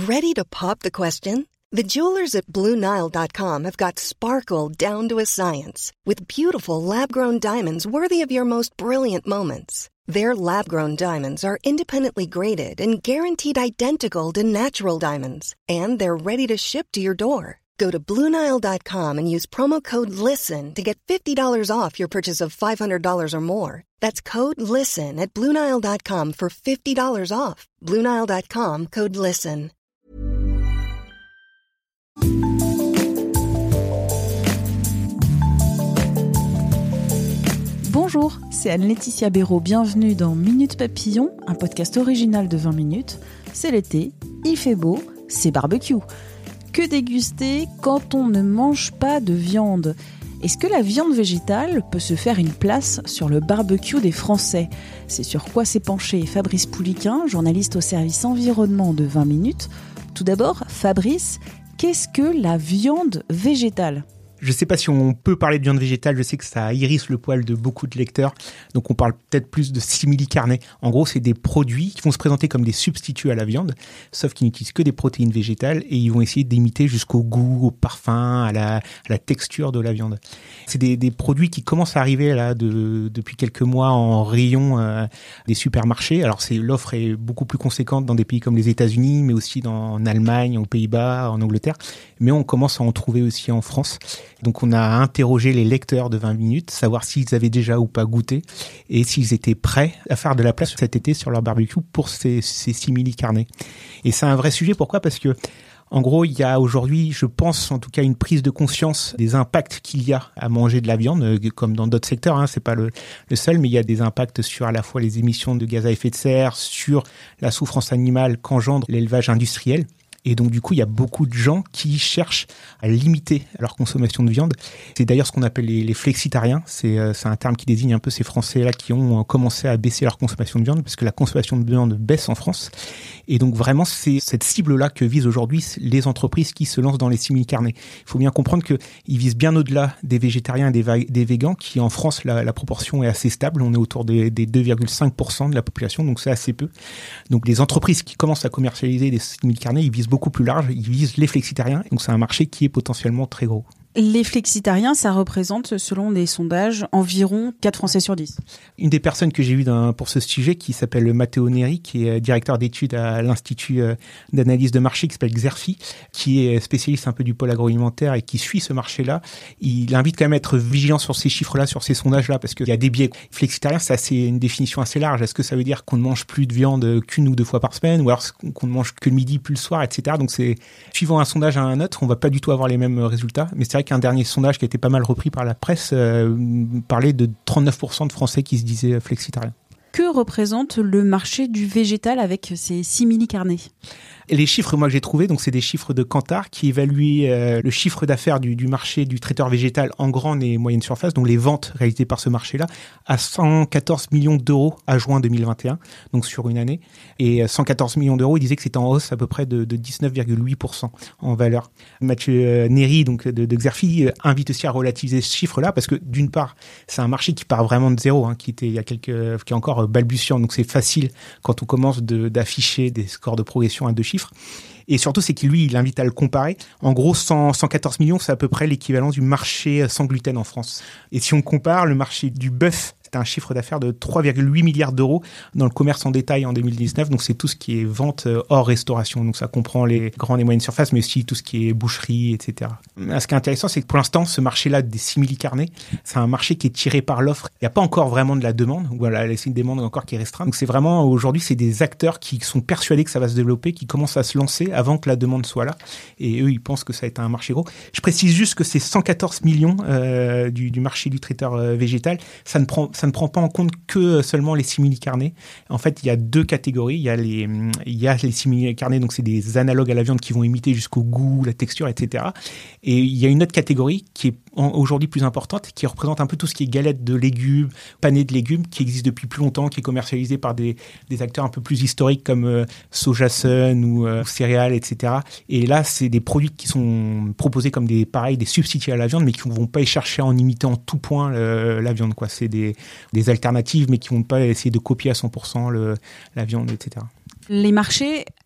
Ready to pop the question? The jewelers at BlueNile.com have got sparkle down to a science with beautiful lab-grown diamonds worthy of your most brilliant moments. Their lab-grown diamonds are independently graded and guaranteed identical to natural diamonds, and they're ready to ship to your door. Go to BlueNile.com and use promo code LISTEN to get $50 off your purchase of $500 or more. That's code LISTEN at BlueNile.com for $50 off. BlueNile.com, code LISTEN. Bonjour, c'est Anne-Laetitia Béraud. Bienvenue dans Minute Papillon, un podcast original de 20 minutes. C'est l'été, il fait beau, c'est barbecue. Que déguster quand on ne mange pas de viande ? Est-ce que la viande végétale peut se faire une place sur le barbecue des Français ? C'est sur quoi s'est penché Fabrice Pouliquin, journaliste au service environnement de 20 minutes. Tout d'abord, Fabrice, qu'est-ce que la viande végétale ? Je ne sais pas si on peut parler de viande végétale, je sais que ça hérisse le poil de beaucoup de lecteurs, donc on parle peut-être plus de simili-carné. En gros, c'est des produits qui vont se présenter comme des substituts à la viande, sauf qu'ils n'utilisent que des protéines végétales et ils vont essayer d'imiter jusqu'au goût, au parfum, à la texture de la viande. C'est des produits qui commencent à arriver là depuis quelques mois en rayon des supermarchés. Alors l'offre est beaucoup plus conséquente dans des pays comme les États-Unis, mais aussi en Allemagne, aux Pays-Bas, en Angleterre, mais on commence à en trouver aussi en France. Donc on a interrogé les lecteurs de 20 minutes, savoir s'ils avaient déjà ou pas goûté et s'ils étaient prêts à faire de la place cet été sur leur barbecue pour ces simili-carnés. Et c'est un vrai sujet, pourquoi ? Parce que en gros, il y a aujourd'hui, je pense en tout cas, une prise de conscience des impacts qu'il y a à manger de la viande, comme dans d'autres secteurs, hein, c'est pas le seul, mais il y a des impacts sur à la fois les émissions de gaz à effet de serre, sur la souffrance animale qu'engendre l'élevage industriel. Et donc, du coup, il y a beaucoup de gens qui cherchent à limiter leur consommation de viande. C'est d'ailleurs ce qu'on appelle les flexitariens. C'est un terme qui désigne un peu ces Français-là qui ont commencé à baisser leur consommation de viande, parce que la consommation de viande baisse en France. Et donc, vraiment, c'est cette cible-là que visent aujourd'hui les entreprises qui se lancent dans les simili-carnés. Il faut bien comprendre qu'ils visent bien au-delà des végétariens et des végans, qui en France, la proportion est assez stable. On est autour des 2,5% de la population, donc c'est assez peu. Donc, les entreprises qui commencent à commercialiser des simili-carnés, ils visent beaucoup plus large, ils visent les flexitariens, donc c'est un marché qui est potentiellement très gros. Les flexitariens, ça représente, selon des sondages, environ 4 Français sur 10. Une des personnes que j'ai eues pour ce sujet, qui s'appelle Matteo Neri, qui est directeur d'études à l'Institut d'analyse de marché, qui s'appelle Xerfi, qui est spécialiste un peu du pôle agroalimentaire et qui suit ce marché-là, il invite quand même à être vigilant sur ces chiffres-là, sur ces sondages-là, parce qu'il y a des biais. Flexitarien, c'est une définition assez large. Est-ce que ça veut dire qu'on ne mange plus de viande qu'une ou deux fois par semaine, ou alors qu'on ne mange que le midi plus le soir, etc. Donc c'est, suivant un sondage à un autre, on va pas du tout avoir les mêmes résultats, mais c'est vrai qu'un dernier sondage qui a été pas mal repris par la presse parlait de 39% de Français qui se disaient flexitariens. Que représente le marché du végétal avec ces simili-carnés ? Et les chiffres, moi, que j'ai trouvés, donc c'est des chiffres de Kantar qui évaluent le chiffre d'affaires du marché du traiteur végétal en grande et moyenne surface, donc les ventes réalisées par ce marché-là, à 114 millions d'euros à juin 2021, donc sur une année. Et 114 millions d'euros, il disait que c'était en hausse à peu près de 19,8% en valeur. Mathieu Neri, donc de Xerfi, invite aussi à relativiser ce chiffre-là, parce que d'une part, c'est un marché qui part vraiment de zéro, hein, qui est encore balbutiant, donc c'est facile quand on commence d'afficher des scores de progression à 2 chiffres. Et surtout, c'est qu'il il invite à le comparer. En gros, 114 millions, c'est à peu près l'équivalent du marché sans gluten en France. Et si on compare le marché du bœuf, c'est un chiffre d'affaires de 3,8 milliards d'euros dans le commerce en détail en 2019. Donc, c'est tout ce qui est vente hors restauration. Donc, ça comprend les grandes et moyennes surfaces, mais aussi tout ce qui est boucherie, etc. Ce qui est intéressant, c'est que pour l'instant, ce marché-là des simili-carnés, c'est un marché qui est tiré par l'offre. Il n'y a pas encore vraiment de la demande. Voilà, c'est une demande encore qui est restreinte. Donc, c'est vraiment, aujourd'hui, c'est des acteurs qui sont persuadés que ça va se développer, qui commencent à se lancer avant que la demande soit là. Et eux, ils pensent que ça va être un marché gros. Je précise juste que ces 114 millions du marché du traiteur végétal, ça ne prend pas en compte que seulement les simili-carnés. En fait, il y a 2 catégories. Il y a les simili-carnés, donc c'est des analogues à la viande qui vont imiter jusqu'au goût, la texture, etc. Et il y a une autre catégorie qui est aujourd'hui plus importante, qui représente un peu tout ce qui est galettes de légumes, panais de légumes, qui existe depuis plus longtemps, qui est commercialisé par des acteurs un peu plus historiques comme Soja Sun ou céréales, etc. Et là, c'est des produits qui sont proposés comme des substituts à la viande, mais qui ne vont pas y chercher à en imiter en tout point la viande, quoi. C'est des alternatives, mais qui ne vont pas essayer de copier à 100% la viande, etc. Les marchés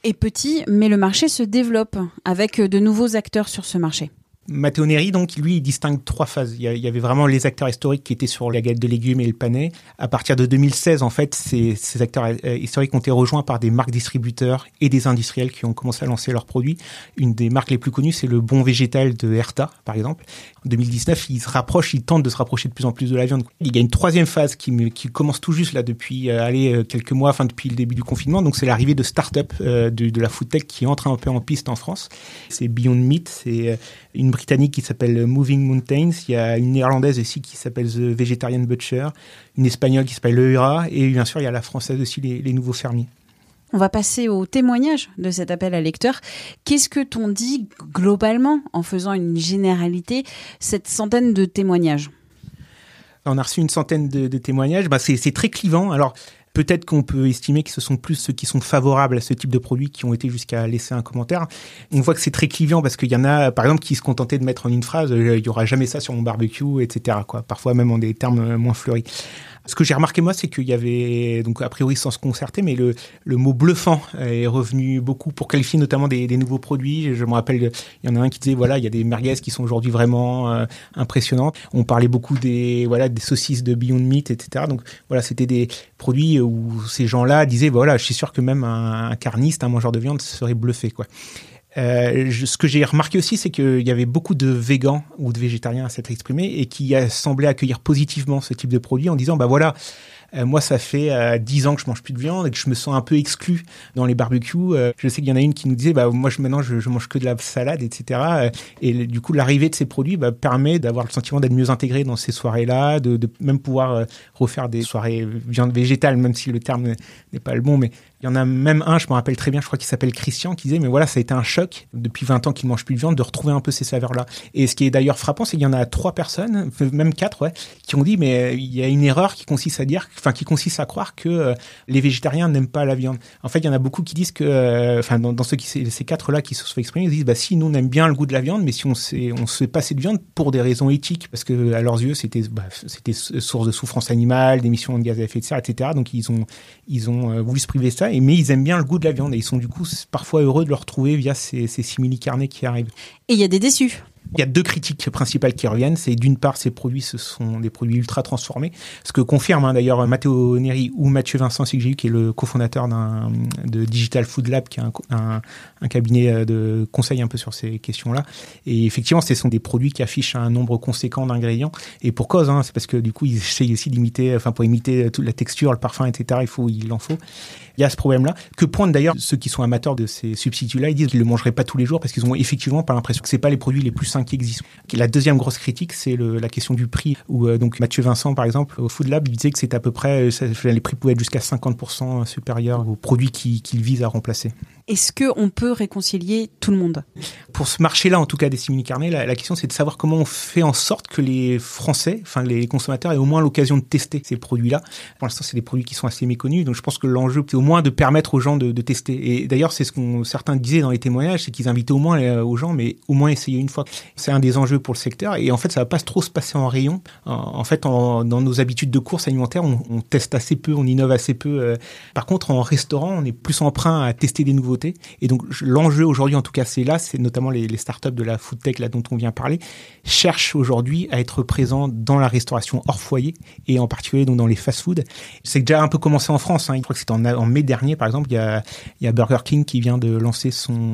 est petit, mais le marché se développe avec de nouveaux acteurs sur ce marché. Matteo Neri, donc, lui, il distingue 3 phases. Il y avait vraiment les acteurs historiques qui étaient sur la galette de légumes et le panais. À partir de 2016, en fait, ces acteurs historiques ont été rejoints par des marques distributeurs et des industriels qui ont commencé à lancer leurs produits. Une des marques les plus connues, c'est le Bon Végétal de Herta, par exemple. En 2019, ils tentent de se rapprocher de plus en plus de la viande. Il y a une 3e phase qui commence tout juste là depuis quelques mois, depuis le début du confinement. Donc, c'est l'arrivée de start-up de la food tech qui entre un peu en piste en France. C'est Beyond Meat, c'est une Britannique qui s'appelle Moving Mountains, il y a une Néerlandaise aussi qui s'appelle The Vegetarian Butcher, une Espagnole qui s'appelle Eura, et bien sûr il y a la Française aussi, les nouveaux fermiers. On va passer au témoignage de cet appel à lecteurs. Qu'est-ce que t'on dit globalement, en faisant une généralité, cette centaine de témoignages ? On a reçu une centaine de témoignages, c'est très clivant. Alors peut-être qu'on peut estimer que ce sont plus ceux qui sont favorables à ce type de produit qui ont été jusqu'à laisser un commentaire. On voit que c'est très clivant parce qu'il y en a, par exemple, qui se contentaient de mettre en une phrase « il y aura jamais ça sur mon barbecue », etc. Parfois même en des termes moins fleuris. Ce que j'ai remarqué, moi, c'est qu'il y avait, donc a priori sans se concerter, mais le mot bluffant est revenu beaucoup pour qualifier notamment des nouveaux produits. Je me rappelle, il y en a un qui disait, voilà, il y a des merguez qui sont aujourd'hui vraiment impressionnantes. On parlait beaucoup des saucisses de Beyond Meat, etc. Donc voilà, c'était des produits où ces gens-là disaient, voilà, je suis sûr que même un carniste, un mangeur de viande serait bluffé, quoi. Ce que j'ai remarqué aussi, c'est qu'il y avait beaucoup de végans ou de végétariens à s'être exprimés et qui semblaient accueillir positivement ce type de produit en disant, moi, ça fait 10 ans que je mange plus de viande et que je me sens un peu exclu dans les barbecues. Je sais qu'il y en a une qui nous disait, moi, maintenant, je mange que de la salade, etc. Et du coup, l'arrivée de ces produits permet d'avoir le sentiment d'être mieux intégré dans ces soirées-là, de même pouvoir refaire des soirées viande végétale, même si le terme n'est pas le bon, mais il y en a même un, je me rappelle très bien, je crois qu'il s'appelle Christian, qui disait, mais voilà, ça a été un choc, depuis 20 ans qu'il ne mange plus de viande, de retrouver un peu ces saveurs-là. Et ce qui est d'ailleurs frappant, c'est qu'il y en a 3 personnes, même 4, qui ont dit, mais il y a une erreur qui consiste à croire que les végétariens n'aiment pas la viande. En fait, il y en a beaucoup qui disent que, dans ces 4-là qui se sont exprimés, ils disent, si nous on aime bien le goût de la viande, mais si on se fait passer de viande pour des raisons éthiques, parce que à leurs yeux, c'était source de souffrance animale, d'émissions de gaz à effet de serre, etc. Donc ils ont voulu se priver de ça. Mais ils aiment bien le goût de la viande et ils sont du coup parfois heureux de le retrouver via ces simili-carnets qui arrivent. Et il y a des déçus. Il y a 2 critiques principales qui reviennent. C'est d'une part, ces produits, ce sont des produits ultra transformés. Ce que confirme d'ailleurs Matteo Neri ou Mathieu Vincent, qui est le cofondateur de Digital Food Lab, qui est un cabinet de conseil un peu sur ces questions-là. Et effectivement, ce sont des produits qui affichent un nombre conséquent d'ingrédients. Et pour cause, c'est parce que du coup, ils essayent aussi d'imiter, pour imiter toute la texture, le parfum, etc. Il en faut. Il y a ce problème-là, que pointent d'ailleurs ceux qui sont amateurs de ces substituts-là. Ils disent qu'ils ne le mangeraient pas tous les jours parce qu'ils ont effectivement pas l'impression que c'est pas les produits les plus sains qui existent. La deuxième grosse critique, c'est la question du prix, où donc Mathieu Vincent, par exemple, au Food Lab, il disait que c'est à peu près, les prix pouvaient être jusqu'à 50% supérieurs aux produits qu'il vise à remplacer. Est-ce qu'on peut réconcilier tout le monde ? Pour ce marché-là, en tout cas des simili-carnets, la question c'est de savoir comment on fait en sorte que les Français, les consommateurs, aient au moins l'occasion de tester ces produits-là. Pour l'instant, c'est des produits qui sont assez méconnus, donc je pense que l'enjeu, c'est au moins de permettre aux gens de tester. Et d'ailleurs, c'est ce que certains disaient dans les témoignages, c'est qu'ils invitaient au moins aux gens, mais au moins essayer une fois. C'est un des enjeux pour le secteur, et en fait, ça va pas trop se passer en rayon. En fait, dans nos habitudes de course alimentaire, on teste assez peu, on innove assez peu. Par contre, en restaurant, on est plus emprunt à tester des nouveautés. Et donc, l'enjeu aujourd'hui, en tout cas, c'est notamment les startups de la food tech, là, dont on vient parler, cherchent aujourd'hui à être présents dans la restauration hors foyer, et en particulier donc dans les fast-food. C'est déjà un peu commencé en France, Je crois que c'était en mai dernier, par exemple, il y a Burger King qui vient de lancer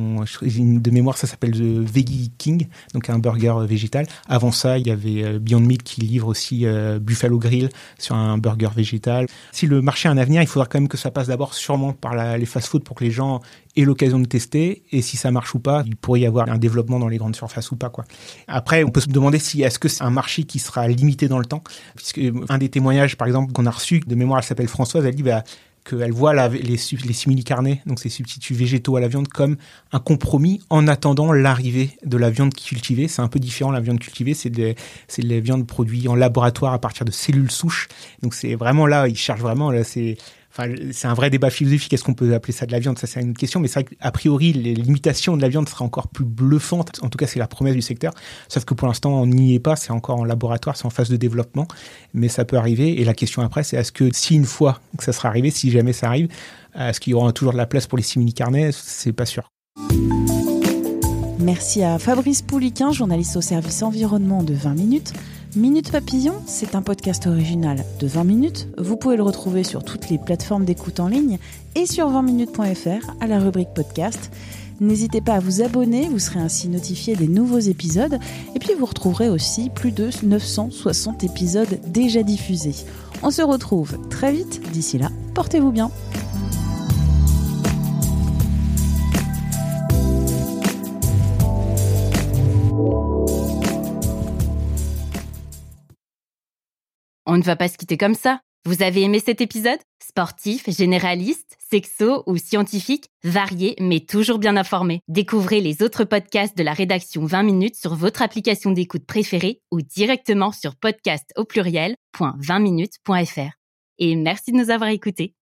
de mémoire, ça s'appelle The Veggie King, donc un burger végétal. Avant ça, il y avait Beyond Meat qui livre aussi Buffalo Grill sur un burger végétal. Si le marché a un avenir, il faudra quand même que ça passe d'abord sûrement par les fast-food pour que les gens aient l'occasion de tester, et si ça marche ou pas, il pourrait y avoir un développement dans les grandes surfaces ou pas, quoi. Après, on peut se demander est-ce que c'est un marché qui sera limité dans le temps, puisque un des témoignages, par exemple, qu'on a reçu de mémoire, elle s'appelle Françoise, elle dit qu'elle voit les simili-carnets, donc ces substituts végétaux à la viande, comme un compromis en attendant l'arrivée de la viande cultivée. C'est un peu différent, la viande cultivée, c'est de la viande produite en laboratoire à partir de cellules souches. Donc c'est vraiment là, ils cherchent vraiment, là, Enfin, c'est un vrai débat philosophique. Est-ce qu'on peut appeler ça de la viande? Ça, c'est une question. Mais c'est vrai qu'a priori, l'imitation de la viande sera encore plus bluffante. En tout cas, c'est la promesse du secteur. Sauf que pour l'instant, on n'y est pas. C'est encore en laboratoire, c'est en phase de développement. Mais ça peut arriver. Et la question après, c'est est-ce que si une fois que ça sera arrivé, si jamais ça arrive, est-ce qu'il y aura toujours de la place pour les simili-carnets? C'est pas sûr. Merci à Fabrice Pouliquin, journaliste au service environnement de 20 minutes. Minute Papillon, c'est un podcast original de 20 minutes. Vous pouvez le retrouver sur toutes les plateformes d'écoute en ligne et sur 20minutes.fr à la rubrique podcast. N'hésitez pas à vous abonner, vous serez ainsi notifié des nouveaux épisodes. Et puis vous retrouverez aussi plus de 960 épisodes déjà diffusés. On se retrouve très vite. D'ici là, portez-vous bien. On ne va pas se quitter comme ça. Vous avez aimé cet épisode? Sportif, généraliste, sexo ou scientifique, varié mais toujours bien informé. Découvrez les autres podcasts de la rédaction 20 minutes sur votre application d'écoute préférée ou directement sur podcast@20minutes.fr. Et merci de nous avoir écoutés.